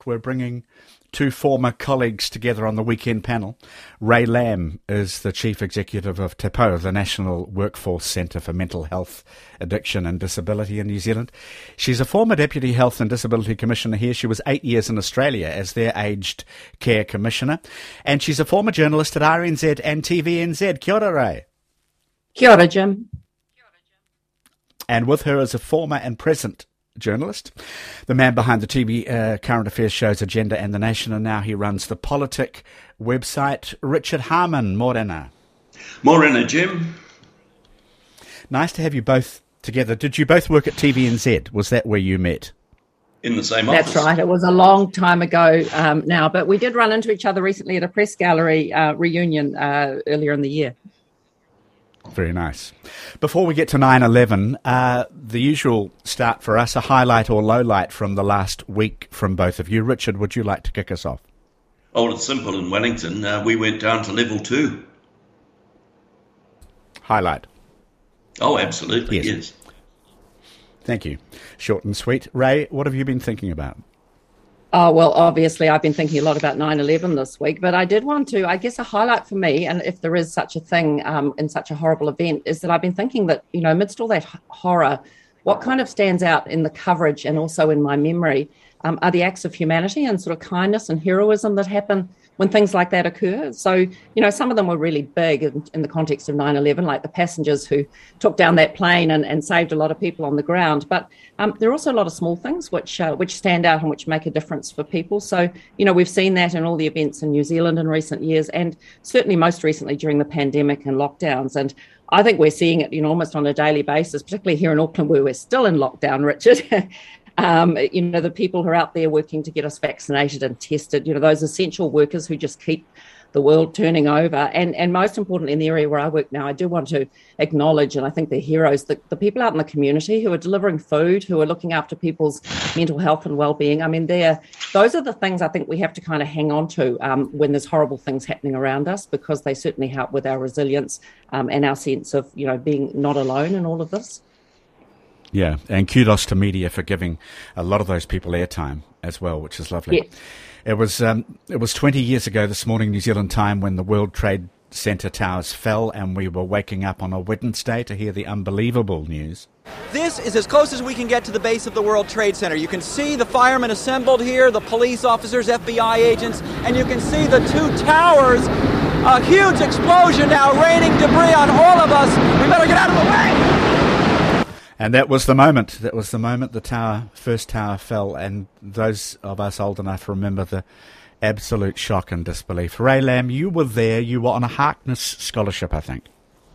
We're bringing two former colleagues together on the weekend panel. Rae Lamb is the Chief Executive of Te Pou, the National Workforce Centre for Mental Health, Addiction and Disability in New Zealand. She's a former Deputy Health and Disability Commissioner here. She was 8 years in Australia as their Aged Care Commissioner. And she's a former journalist at RNZ and TVNZ. Kia ora, Rae. Kia ora, Jim. And with her is a former and present journalist, the man behind the TV current affairs shows Agenda and The Nation, and now he runs the Politic website. Richard Harman, morena. Morena, Jim. Nice to have you both together. Did you both work at TVNZ? Was that where you met? In the same office. That's right. It was a long time ago now, but we did run into each other recently at a press gallery reunion earlier in the year. Very nice. Before we get to 9/11, the usual start for us, a highlight or lowlight from the last week from both of you. Richard, would you like to kick us off? Oh, well, it's simple. In Wellington, we went down to level 2. Highlight. Oh, absolutely, yes. Thank you. Short and sweet. Rae, what have you been thinking about? Oh, well, obviously, I've been thinking a lot about 9/11 this week, but I did want to, I guess, a highlight for me, and if there is such a thing in such a horrible event, is that I've been thinking that, you know, amidst all that horror, what kind of stands out in the coverage and also in my memory are the acts of humanity and sort of kindness and heroism that happen when things like that occur. So, you know, some of them were really big in the context of 9/11, like the passengers who took down that plane and saved a lot of people on the ground. But there are also a lot of small things which stand out and which make a difference for people. So, you know, we've seen that in all the events in New Zealand in recent years, and certainly most recently during the pandemic and lockdowns. And I think we're seeing it, you know, almost on a daily basis, particularly here in Auckland where we're still in lockdown, Richard. You know, the people who are out there working to get us vaccinated and tested, you know, those essential workers who just keep the world turning over. And most importantly, in the area where I work now, I do want to acknowledge, and I think they're heroes, the people out in the community who are delivering food, who are looking after people's mental health and well-being. I mean, those are the things I think we have to kind of hang on to when there's horrible things happening around us, because they certainly help with our resilience and our sense of, you know, being not alone in all of this. Yeah, and kudos to media for giving a lot of those people airtime as well, which is lovely. Yes. It was 20 years ago this morning, New Zealand time, when the World Trade Center towers fell, and we were waking up on a Wednesday to hear the unbelievable news. This is as close as we can get to the base of the World Trade Center. You can see the firemen assembled here, the police officers, FBI agents, and you can see the two towers. A huge explosion now, raining debris on all of us. We better get out of the way. And that was the moment. The first tower fell, and those of us old enough remember the absolute shock and disbelief. Rae Lamb, you were there. You were on a Harkness scholarship, I think.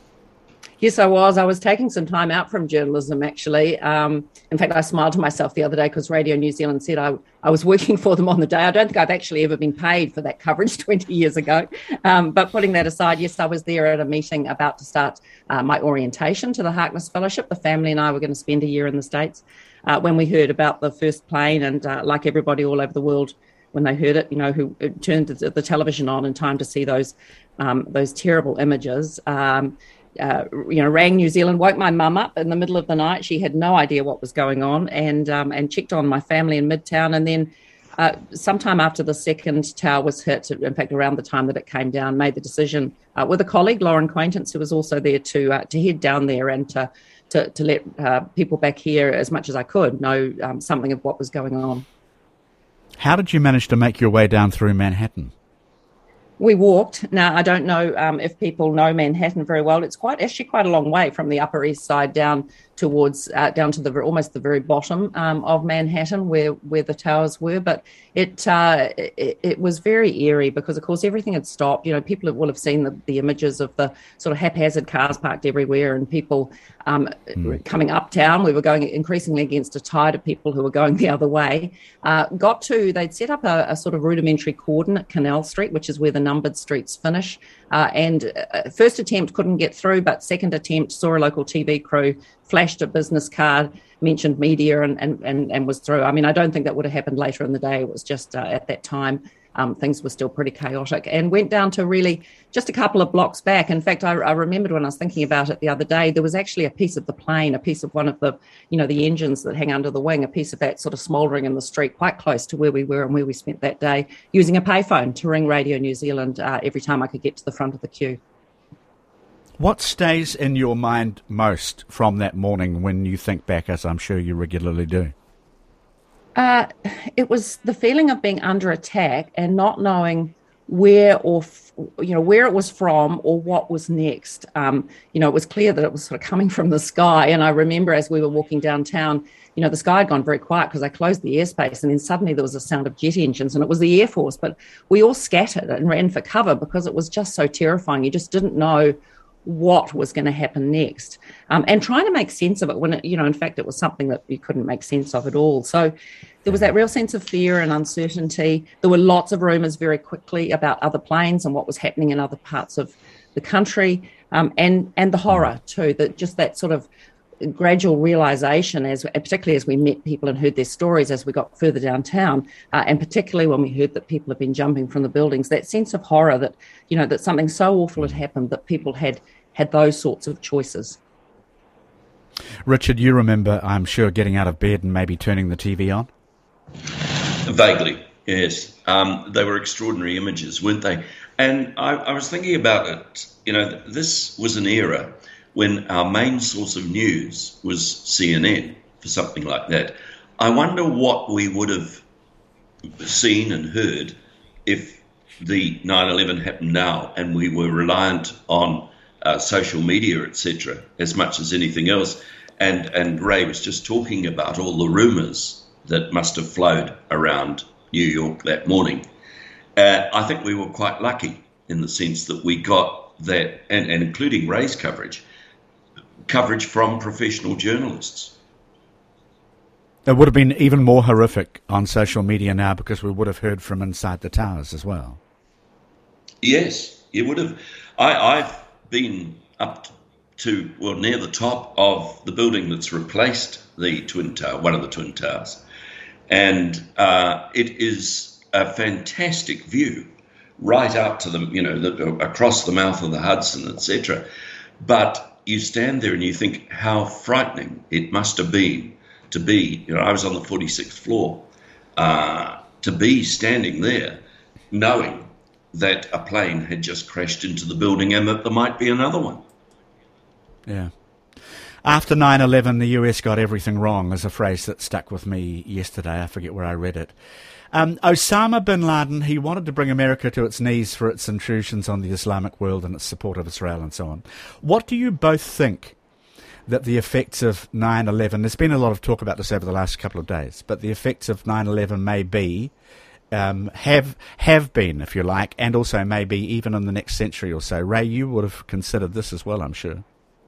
Yes, I was. I was taking some time out from journalism, actually. In fact, I smiled to myself the other day because Radio New Zealand said I was working for them on the day. I don't think I've actually ever been paid for that coverage 20 years ago. But putting that aside, yes, I was there at a meeting about to start my orientation to the Harkness Fellowship. The family and I were going to spend a year in the States when we heard about the first plane, and like everybody all over the world, when they heard it, you know, who turned the television on in time to see those terrible images. You know, rang New Zealand, woke my mum up in the middle of the night. She had no idea what was going on, and checked on my family in Midtown. And then sometime after the second tower was hit, in fact, around the time that it came down, made the decision with a colleague, Lauren Quaintance, who was also there to head down there and to let people back here as much as I could know something of what was going on. How did you manage to make your way down through Manhattan? We walked. Now, I don't know if people know Manhattan very well. It's actually quite a long way from the Upper East Side down towards down to almost the very bottom of Manhattan where the towers were. But it was very eerie because, of course, everything had stopped. You know, people will have seen the images of the sort of haphazard cars parked everywhere and people coming uptown. We were going increasingly against a tide of people who were going the other way. They'd set up a sort of rudimentary cordon at Canal Street, which is where the numbered streets finish. And first attempt couldn't get through, but second attempt saw a local TV crew, flashed a business card, mentioned media and was through. I mean, I don't think that would have happened later in the day. It was just at that time things were still pretty chaotic, and went down to really just a couple of blocks back. In fact, I remembered when I was thinking about it the other day, there was actually a piece of the plane, a piece of one of the, the engines that hang under the wing, a piece of that sort of smouldering in the street quite close to where we were and where we spent that day, using a payphone to ring Radio New Zealand every time I could get to the front of the queue. What stays in your mind most from that morning when you think back, as I'm sure you regularly do? It was the feeling of being under attack and not knowing where where it was from or what was next. It was clear that it was sort of coming from the sky. And I remember as we were walking downtown, the sky had gone very quiet because I closed the airspace, and then suddenly there was a sound of jet engines, and it was the Air Force. But we all scattered and ran for cover because it was just so terrifying. You just didn't know what was going to happen next, and trying to make sense of it when in fact it was something that you couldn't make sense of at all. So there was that real sense of fear and uncertainty. There were lots of rumours very quickly about other planes and what was happening in other parts of the country, and the horror too, that sort of gradual realisation, particularly as we met people and heard their stories as we got further downtown, and particularly when we heard that people had been jumping from the buildings, that sense of horror that, that something so awful had happened that people had those sorts of choices. Richard, you remember, I'm sure, getting out of bed and maybe turning the TV on? Vaguely, yes. They were extraordinary images, weren't they? And I was thinking about it, this was an era when our main source of news was CNN, for something like that. I wonder what we would have seen and heard if the 9/11 happened now and we were reliant on social media, etc., as much as anything else. And Ray was just talking about all the rumours that must have flowed around New York that morning. I think we were quite lucky in the sense that we got that, and including Ray's coverage from professional journalists. It would have been even more horrific on social media now because we would have heard from inside the towers as well. Yes, you would have. I've been up to, near the top of the building that's replaced the Twin Tower, one of the Twin Towers. And it is a fantastic view right out to across the mouth of the Hudson, etc. But you stand there and you think how frightening it must have been to be, I was on the 46th floor, to be standing there knowing that a plane had just crashed into the building and that there might be another one. Yeah. After 9/11, the US got everything wrong is a phrase that stuck with me yesterday. I forget where I read it. Osama bin Laden, he wanted to bring America to its knees for its intrusions on the Islamic world and its support of Israel and so on. What do you both think that the effects of 9/11, there's been a lot of talk about this over the last couple of days, but the effects of 9/11 may be, have been, if you like, and also maybe even in the next century or so. Ray, you would have considered this as well, I'm sure.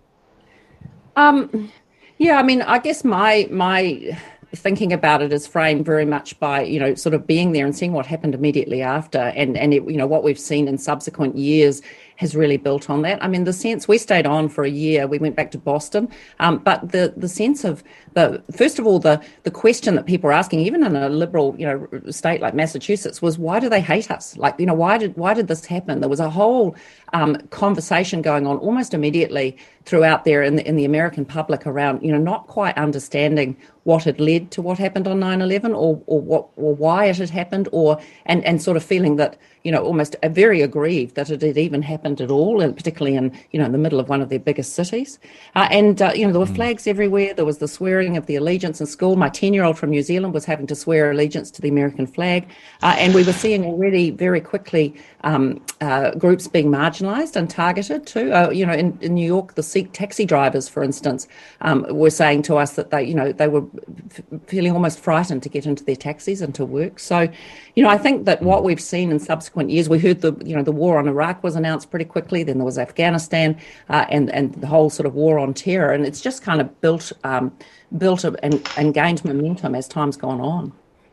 I guess my thinking about it is framed very much by, sort of being there and seeing what happened immediately after, and what we've seen in subsequent years has really built on that. I mean, the sense, we stayed on for a year, we went back to Boston, but the sense of, first of all, the question that people are asking, even in a liberal, state like Massachusetts, was why do they hate us? Like, why did this happen? There was a whole conversation going on almost immediately throughout there in the American public around, not quite understanding what had led to what happened on 9/11 or why it had happened, and sort of feeling that, almost very aggrieved that it had even happened at all, and particularly in the middle of one of their biggest cities. There were flags everywhere. There was the swearing of the allegiance in school. My 10-year-old from New Zealand was having to swear allegiance to the American flag. And we were seeing already very quickly groups being marginalised and targeted too. In New York, the Sikh taxi drivers, for instance, were saying to us that they were feeling almost frightened to get into their taxis and to work. So, I think that what we've seen in subsequent years, we heard the war on Iraq was announced pretty quickly. Then there was Afghanistan and the whole sort of war on terror, and it's just kind of built and gained momentum as time's gone on.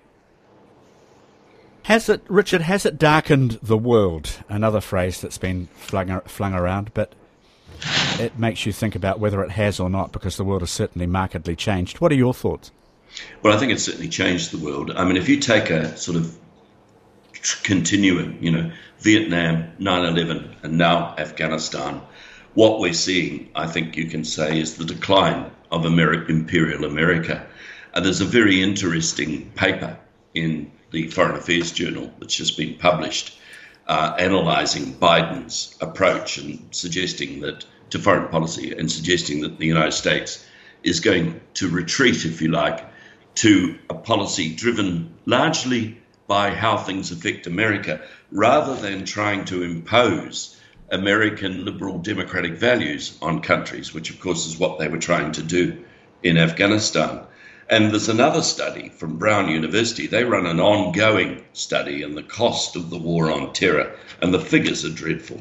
Richard, has it darkened the world? Another phrase that's been flung around, but it makes you think about whether it has or not, because the world has certainly markedly changed. What are your thoughts? Well, I think it's certainly changed the world. I mean, if you take a sort of continuum, Vietnam, 9/11, and now Afghanistan. What we're seeing, I think you can say, is the decline of imperial America. And there's a very interesting paper in the Foreign Affairs Journal that's just been published, analysing Biden's approach and suggesting that to foreign policy and suggesting that the United States is going to retreat, if you like, to a policy driven largely by how things affect America, rather than trying to impose American liberal democratic values on countries, which of course is what they were trying to do in Afghanistan. And there's another study from Brown University. They run an ongoing study on the cost of the war on terror, and the figures are dreadful.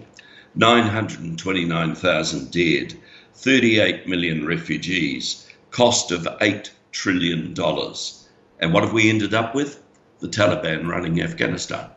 929,000 dead, 38 million refugees, cost of $8 trillion. And what have we ended up with? The Taliban running Afghanistan.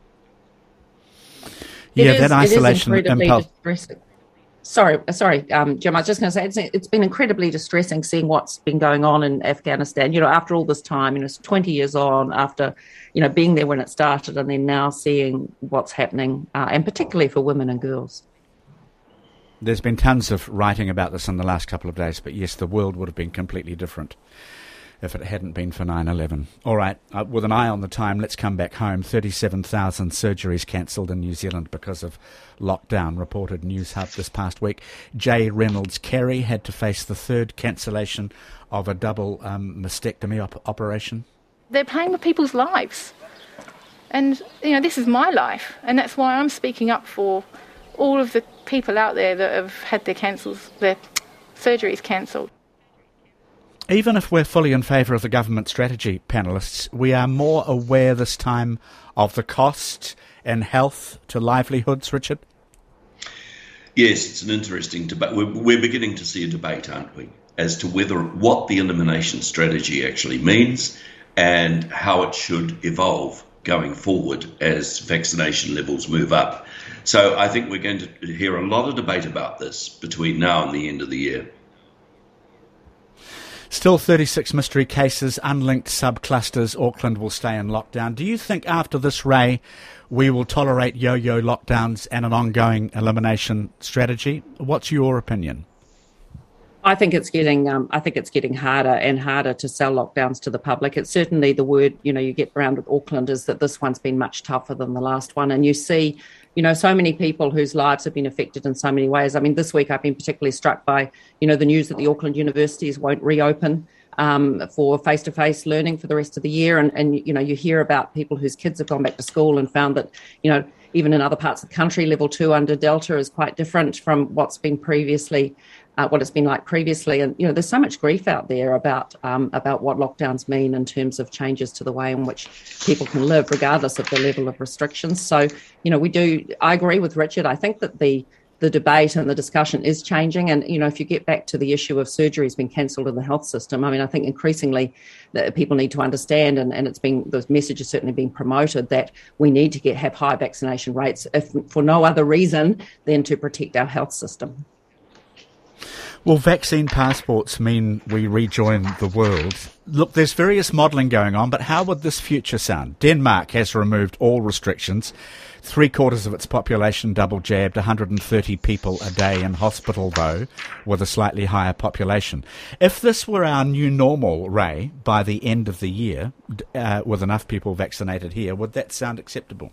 That isolation impulse. Sorry, Jim. I was just going to say it's been incredibly distressing seeing what's been going on in Afghanistan. After all this time, it's 20 years on after, being there when it started, and then now seeing what's happening, and particularly for women and girls. There's been tons of writing about this in the last couple of days, but yes, the world would have been completely different if it hadn't been for 9/11. All right, with an eye on the time, let's come back home. 37,000 surgeries cancelled in New Zealand because of lockdown, reported News Hub this past week. Jay Reynolds Carey had to face the third cancellation of a double mastectomy operation. They're playing with people's lives. And, this is my life. And that's why I'm speaking up for all of the people out there that have had their surgeries cancelled. Even if we're fully in favour of the government strategy, panellists, we are more aware this time of the cost and health to livelihoods, Richard? Yes, it's an interesting debate. We're beginning to see a debate, aren't we, as to what the elimination strategy actually means and how it should evolve going forward as vaccination levels move up. So I think we're going to hear a lot of debate about this between now and the end of the year. Still 36 mystery cases, unlinked subclusters. Auckland will stay in lockdown. Do you think after this, Ray, we will tolerate yo-yo lockdowns and an ongoing elimination strategy? What's your opinion? I think it's getting harder and harder to sell lockdowns to the public. It's certainly the word, you get around with Auckland is that this one's been much tougher than the last one. And you see, so many people whose lives have been affected in so many ways. I mean, this week I've been particularly struck by, the news that the Auckland universities won't reopen for face-to-face learning for the rest of the year. And you hear about people whose kids have gone back to school and found that, even in other parts of the country, level 2 under Delta is quite different from what's been previously, what it's been like previously. And, there's so much grief out there about what lockdowns mean in terms of changes to the way in which people can live, regardless of the level of restrictions. So, I agree with Richard. I think that the debate and the discussion is changing. And, if you get back to the issue of surgeries being cancelled in the health system, I mean, I think increasingly that people need to understand, and the message is certainly being promoted, that we need to have high vaccination rates, if for no other reason than to protect our health system. Will vaccine passports mean we rejoin the world? Look, there's various modelling going on, but how would this future sound? Denmark has removed all restrictions. 3/4 of its population double jabbed, 130 people a day in hospital, though, with a slightly higher population. If this were our new normal, Ray, by the end of the year, with enough people vaccinated here, would that sound acceptable?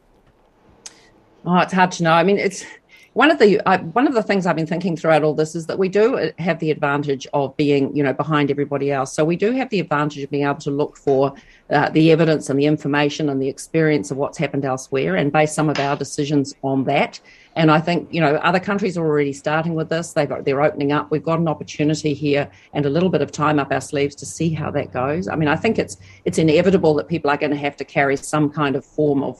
Oh, it's hard to know. I mean, it's... One of the things I've been thinking throughout all this is that we do have the advantage of being, behind everybody else. So we do have the advantage of being able to look for the evidence and the information and the experience of what's happened elsewhere and base some of our decisions on that. And I think, other countries are already starting with this. They're opening up. We've got an opportunity here and a little bit of time up our sleeves to see how that goes. I mean, I think it's inevitable that people are going to have to carry some kind of form of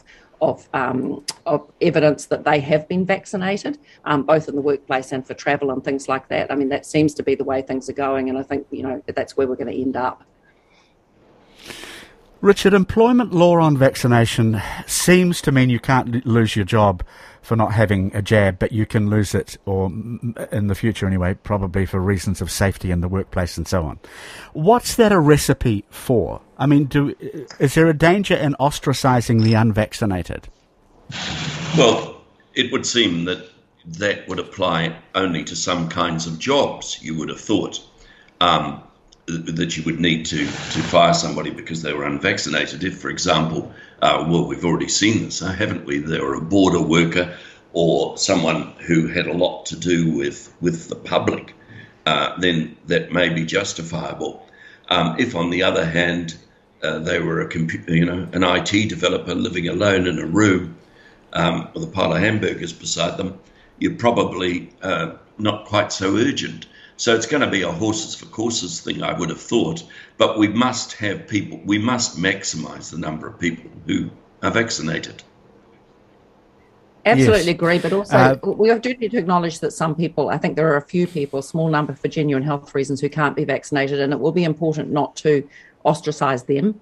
evidence that they have been vaccinated, both in the workplace and for travel and things like that. I mean, that seems to be the way things are going, and I think, that's where we're going to end up. Richard, employment law on vaccination seems to mean you can't lose your job for not having a jab, but you can lose it, or in the future anyway, probably for reasons of safety in the workplace and so on. What's that a recipe for? I mean, is there a danger in ostracising the unvaccinated? Well, it would seem that that would apply only to some kinds of jobs, you would have thought. That you would need to fire somebody because they were unvaccinated. If, for example, well, we've already seen this, haven't we? They were a border worker or someone who had a lot to do with the public, then that may be justifiable. If, on the other hand, they were an IT developer living alone in a room with a pile of hamburgers beside them, you're probably not quite so urgent. So it's going to be a horses for courses thing, I would have thought. But we must have people, we must maximise the number of people who are vaccinated. Absolutely Yes. agree, but also we do need to acknowledge that some people, I think there are a few people, a small number for genuine health reasons, who can't be vaccinated, and it will be important not to ostracise them.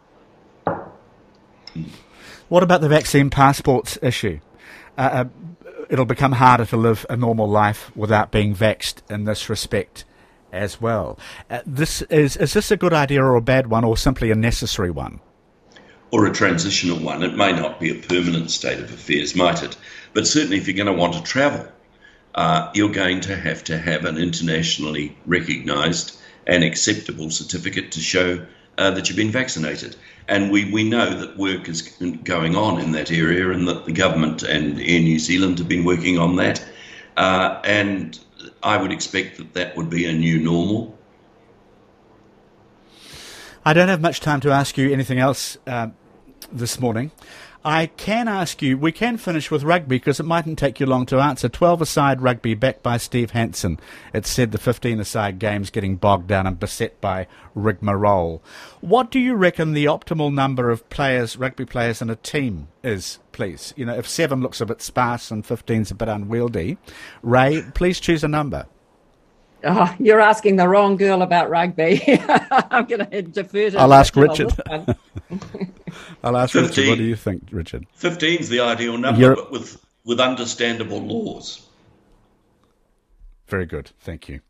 What about the vaccine passports issue? It'll become harder to live a normal life without being vaxxed in this respect as well. Is this a good idea or a bad one, or simply a necessary one? Or a transitional one. It may not be a permanent state of affairs, might it? But certainly if you're going to want to travel, you're going to have an internationally recognised and acceptable certificate to show that you've been vaccinated. And we know that work is going on in that area, and that the government and Air New Zealand have been working on that. And I would expect that would be a new normal. I don't have much time to ask you anything else this morning. I can ask you, we can finish with rugby because it mightn't take you long to answer. 12-a-side rugby backed by Steve Hansen. It's said the 15-a-side game's getting bogged down and beset by rigmarole. What do you reckon the optimal number of players, rugby players in a team is, please? You know, if 7 looks a bit sparse and 15's a bit unwieldy. Ray, please choose a number. Oh, you're asking the wrong girl about rugby. I'm going to defer to I'll ask Richard. I'll ask 15. Richard. What do you think, Richard? 15's the ideal number, but with understandable laws. Very good. Thank you.